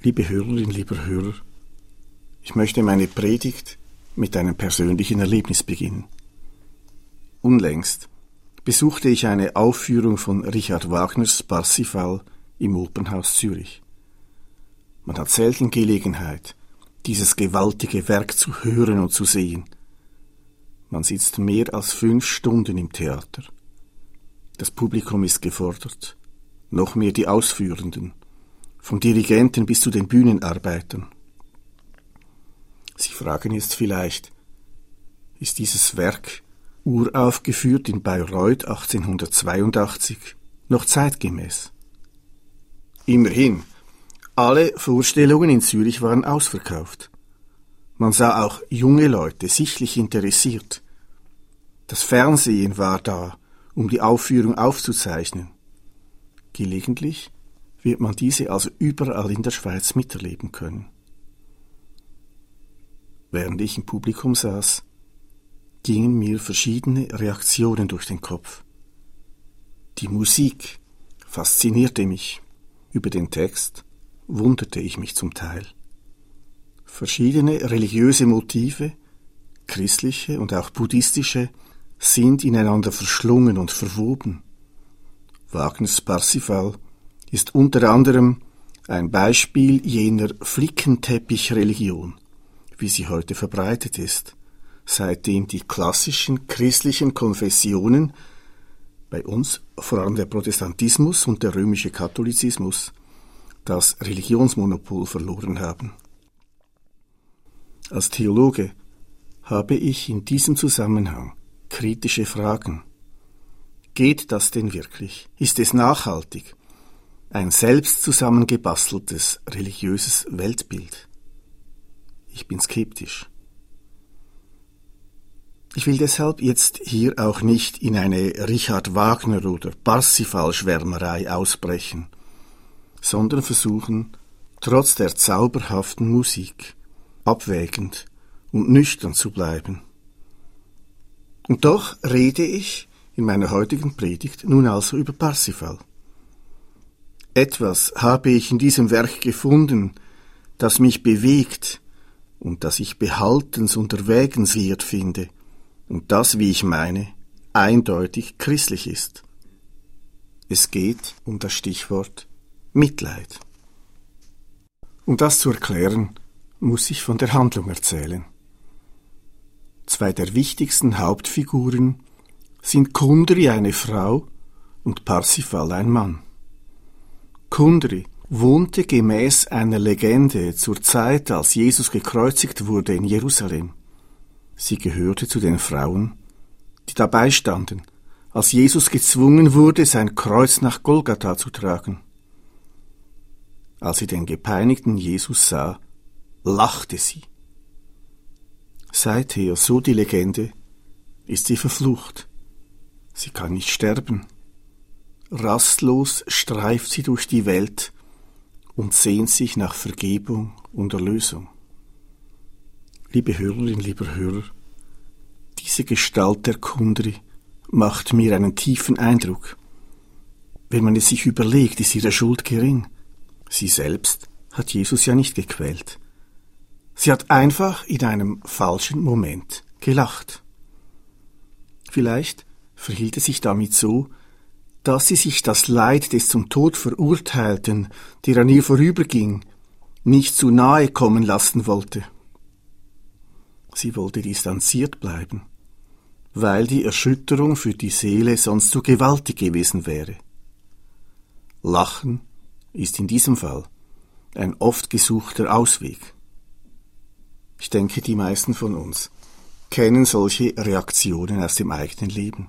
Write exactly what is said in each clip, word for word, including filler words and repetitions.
Liebe Hörerin, lieber Hörer, ich möchte meine Predigt mit einem persönlichen Erlebnis beginnen. Unlängst besuchte ich eine Aufführung von Richard Wagners Parsifal im Opernhaus Zürich. Man hat selten Gelegenheit, dieses gewaltige Werk zu hören und zu sehen. Man sitzt mehr als fünf Stunden im Theater. Das Publikum ist gefordert, noch mehr die Ausführenden, vom Dirigenten bis zu den Bühnenarbeitern. Sie fragen jetzt vielleicht, ist dieses Werk, uraufgeführt in Bayreuth achtzehnhundertzweiundachtzig, noch zeitgemäß? Immerhin, alle Vorstellungen in Zürich waren ausverkauft. Man sah auch junge Leute sichtlich interessiert. Das Fernsehen war da, um die Aufführung aufzuzeichnen. Gelegentlich wird man diese also überall in der Schweiz miterleben können. Während ich im Publikum saß, gingen mir verschiedene Reaktionen durch den Kopf. Die Musik faszinierte mich. Über den Text wunderte ich mich zum Teil. Verschiedene religiöse Motive, christliche und auch buddhistische, sind ineinander verschlungen und verwoben. Wagners Parsifal ist unter anderem ein Beispiel jener Flickenteppich-Religion, wie sie heute verbreitet ist, seitdem die klassischen christlichen Konfessionen, bei uns vor allem der Protestantismus und der römische Katholizismus, das Religionsmonopol verloren haben. Als Theologe habe ich in diesem Zusammenhang kritische Fragen. Geht das denn wirklich? Ist es nachhaltig? Ein selbst zusammengebasteltes religiöses Weltbild? Ich bin skeptisch. Ich will deshalb jetzt hier auch nicht in eine Richard Wagner- oder Parsifal-Schwärmerei ausbrechen, sondern versuchen, trotz der zauberhaften Musik abwägend und nüchtern zu bleiben. Und doch rede ich in meiner heutigen Predigt nun also über Parsifal. Etwas habe ich in diesem Werk gefunden, das mich bewegt und das ich behaltens- und erwägenswert finde und das, wie ich meine, eindeutig christlich ist. Es geht um das Stichwort Mitleid. Um das zu erklären, muss ich von der Handlung erzählen. Zwei der wichtigsten Hauptfiguren sind Kundry, eine Frau, und Parsifal, ein Mann. Kundry wohnte gemäß einer Legende zur Zeit, als Jesus gekreuzigt wurde, in Jerusalem. Sie gehörte zu den Frauen, die dabei standen, als Jesus gezwungen wurde, sein Kreuz nach Golgatha zu tragen. Als sie den gepeinigten Jesus sah, lachte sie. Seither, so die Legende, ist sie verflucht. Sie kann nicht sterben. Rastlos streift sie durch die Welt und sehnt sich nach Vergebung und Erlösung. Liebe Hörerin, lieber Hörer, diese Gestalt der Kundry macht mir einen tiefen Eindruck. Wenn man es sich überlegt, ist ihre Schuld gering. Sie selbst hat Jesus ja nicht gequält. Sie hat einfach in einem falschen Moment gelacht. Vielleicht verhielt es sich damit so, dass sie sich das Leid des zum Tod Verurteilten, der an ihr vorüberging, nicht zu nahe kommen lassen wollte. Sie wollte distanziert bleiben, weil die Erschütterung für die Seele sonst zu gewaltig gewesen wäre. Lachen ist in diesem Fall ein oft gesuchter Ausweg. Ich denke, die meisten von uns kennen solche Reaktionen aus dem eigenen Leben.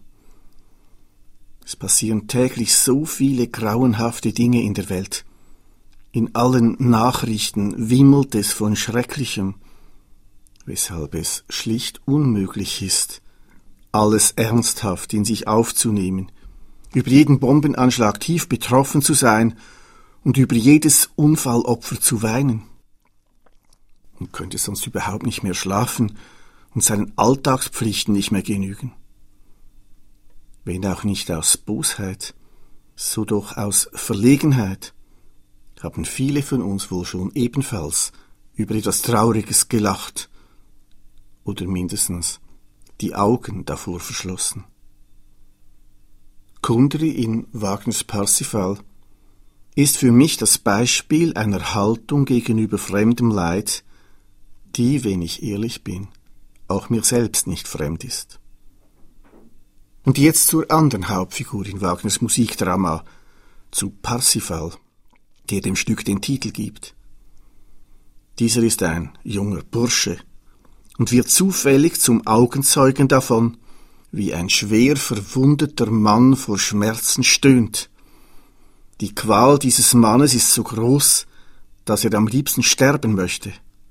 Es passieren täglich so viele grauenhafte Dinge in der Welt. In allen Nachrichten wimmelt es von Schrecklichem, weshalb es schlicht unmöglich ist, alles ernsthaft in sich aufzunehmen, über jeden Bombenanschlag tief betroffen zu sein und über jedes Unfallopfer zu weinen. Man könnte sonst überhaupt nicht mehr schlafen und seinen Alltagspflichten nicht mehr genügen. Wenn auch nicht aus Bosheit, so doch aus Verlegenheit, haben viele von uns wohl schon ebenfalls über etwas Trauriges gelacht oder mindestens die Augen davor verschlossen. Kundry in Wagners Parsifal ist für mich das Beispiel einer Haltung gegenüber fremdem Leid, die, wenn ich ehrlich bin, auch mir selbst nicht fremd ist. Und jetzt zur anderen Hauptfigur in Wagners Musikdrama, zu Parsifal, der dem Stück den Titel gibt. Dieser ist ein junger Bursche und wird zufällig zum Augenzeugen davon, wie ein schwer verwundeter Mann vor Schmerzen stöhnt. Die Qual dieses Mannes ist so groß, dass er am liebsten sterben möchte.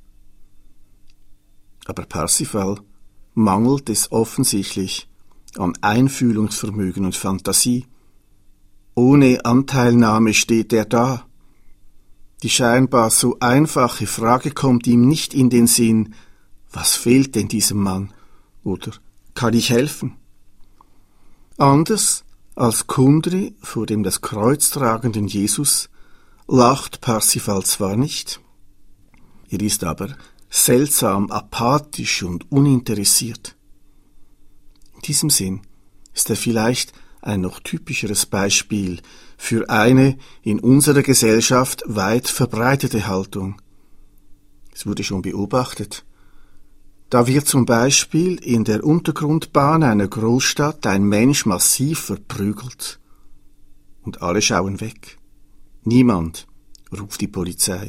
Aber Parsifal mangelt es offensichtlich an Einfühlungsvermögen und Fantasie. Ohne Anteilnahme steht er da. Die scheinbar so einfache Frage kommt ihm nicht in den Sinn, was fehlt denn diesem Mann? Oder kann ich helfen? Anders als Kundry vor dem das Kreuz tragenden Jesus lacht Parsifal zwar nicht, er ist aber seltsam apathisch und uninteressiert. In diesem Sinn ist er vielleicht ein noch typischeres Beispiel für eine in unserer Gesellschaft weit verbreitete Haltung. Es wurde schon beobachtet. Da wird zum Beispiel in der Untergrundbahn einer Großstadt ein Mensch massiv verprügelt und alle schauen weg. Niemand ruft die Polizei.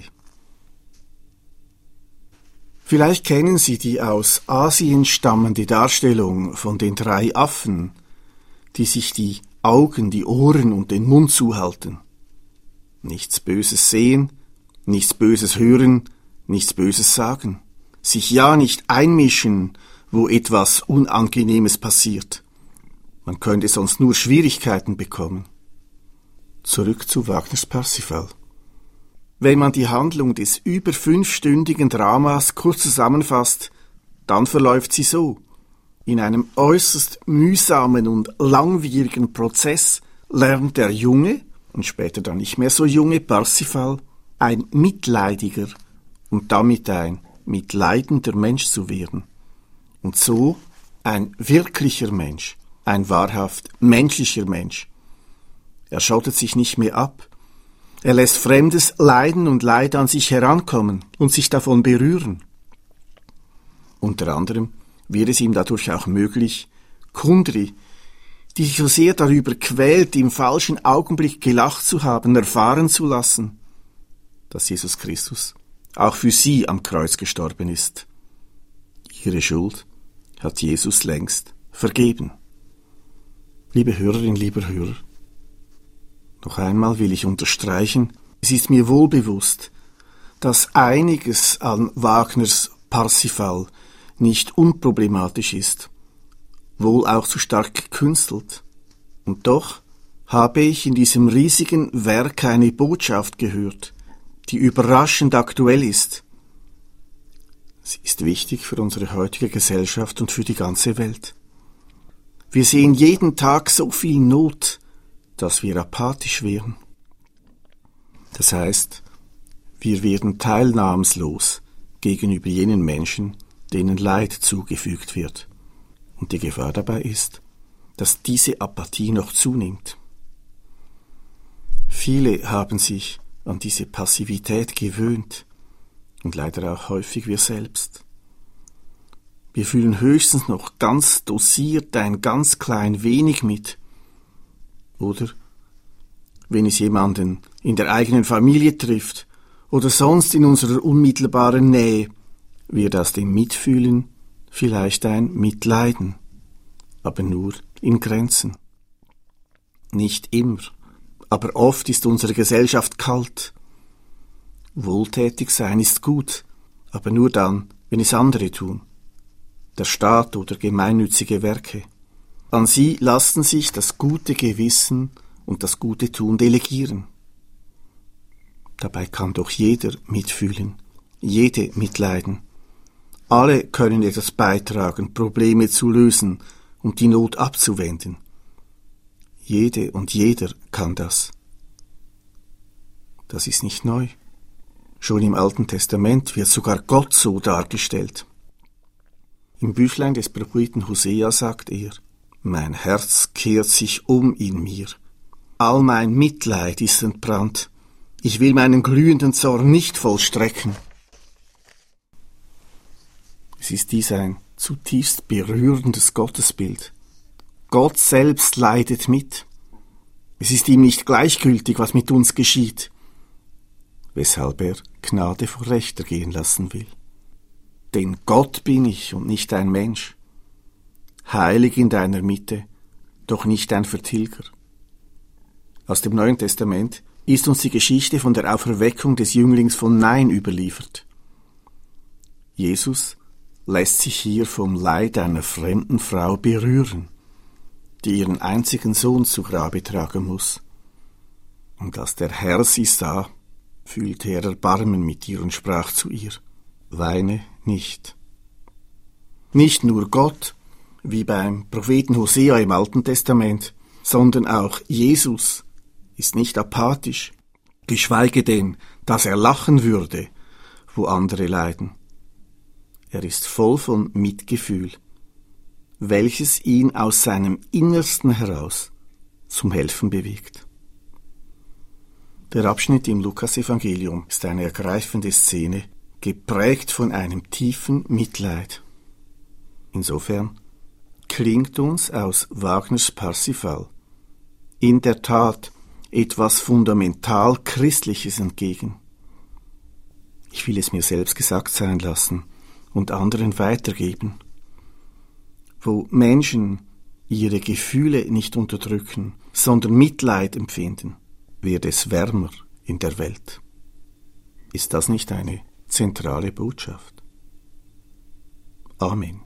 Vielleicht kennen Sie die aus Asien stammende Darstellung von den drei Affen, die sich die Augen, die Ohren und den Mund zuhalten. Nichts Böses sehen, nichts Böses hören, nichts Böses sagen. Sich ja nicht einmischen, wo etwas Unangenehmes passiert. Man könnte sonst nur Schwierigkeiten bekommen. Zurück zu Wagners Parsifal. Wenn man die Handlung des über fünfstündigen Dramas kurz zusammenfasst, dann verläuft sie so. In einem äußerst mühsamen und langwierigen Prozess lernt der junge und später dann nicht mehr so junge Parsifal ein mitleidiger und damit ein mitleidender Mensch zu werden. Und so ein wirklicher Mensch, ein wahrhaft menschlicher Mensch. Er schottet sich nicht mehr ab. Er lässt fremdes Leiden und Leid an sich herankommen und sich davon berühren. Unter anderem wird es ihm dadurch auch möglich, Kundry, die sich so sehr darüber quält, im falschen Augenblick gelacht zu haben, erfahren zu lassen, dass Jesus Christus auch für sie am Kreuz gestorben ist. Ihre Schuld hat Jesus längst vergeben. Liebe Hörerin, lieber Hörer, noch einmal will ich unterstreichen, es ist mir wohl bewusst, dass einiges an Wagners Parsifal nicht unproblematisch ist, wohl auch zu stark gekünstelt. Und doch habe ich in diesem riesigen Werk eine Botschaft gehört, die überraschend aktuell ist. Sie ist wichtig für unsere heutige Gesellschaft und für die ganze Welt. Wir sehen jeden Tag so viel Not, dass wir apathisch werden. Das heißt, wir werden teilnahmslos gegenüber jenen Menschen, denen Leid zugefügt wird. Und die Gefahr dabei ist, dass diese Apathie noch zunimmt. Viele haben sich an diese Passivität gewöhnt und leider auch häufig wir selbst. Wir fühlen höchstens noch ganz dosiert ein ganz klein wenig mit. Oder wenn es jemanden in der eigenen Familie trifft oder sonst in unserer unmittelbaren Nähe, wird aus dem Mitfühlen vielleicht ein Mitleiden, aber nur in Grenzen. Nicht immer, aber oft ist unsere Gesellschaft kalt. Wohltätig sein ist gut, aber nur dann, wenn es andere tun. Der Staat oder gemeinnützige Werke. An sie lassen sich das gute Gewissen und das gute Tun delegieren. Dabei kann doch jeder mitfühlen, jede mitleiden. Alle können etwas beitragen, Probleme zu lösen und die Not abzuwenden. Jede und jeder kann das. Das ist nicht neu. Schon im Alten Testament wird sogar Gott so dargestellt. Im Büchlein des Propheten Hosea sagt er: Mein Herz kehrt sich um in mir. All mein Mitleid ist entbrannt. Ich will meinen glühenden Zorn nicht vollstrecken. Es ist dies ein zutiefst berührendes Gottesbild. Gott selbst leidet mit. Es ist ihm nicht gleichgültig, was mit uns geschieht, weshalb er Gnade vor Recht ergehen lassen will. Denn Gott bin ich und nicht ein Mensch, heilig in deiner Mitte, doch nicht ein Vertilger. Aus dem Neuen Testament ist uns die Geschichte von der Auferweckung des Jünglings von Nain überliefert. Jesus lässt sich hier vom Leid einer fremden Frau berühren, die ihren einzigen Sohn zu Grabe tragen muss. Und als der Herr sie sah, fühlte er Erbarmen mit ihr und sprach zu ihr: Weine nicht. Nicht nur Gott, wie beim Propheten Hosea im Alten Testament, sondern auch Jesus ist nicht apathisch, geschweige denn, dass er lachen würde, wo andere leiden. Er ist voll von Mitgefühl, welches ihn aus seinem Innersten heraus zum Helfen bewegt. Der Abschnitt im Lukasevangelium ist eine ergreifende Szene, geprägt von einem tiefen Mitleid. Insofern klingt uns aus Wagners Parsifal in der Tat etwas fundamental Christliches entgegen. Ich will es mir selbst gesagt sein lassen und anderen weitergeben. Wo Menschen ihre Gefühle nicht unterdrücken, sondern Mitleid empfinden, wird es wärmer in der Welt. Ist das nicht eine zentrale Botschaft? Amen.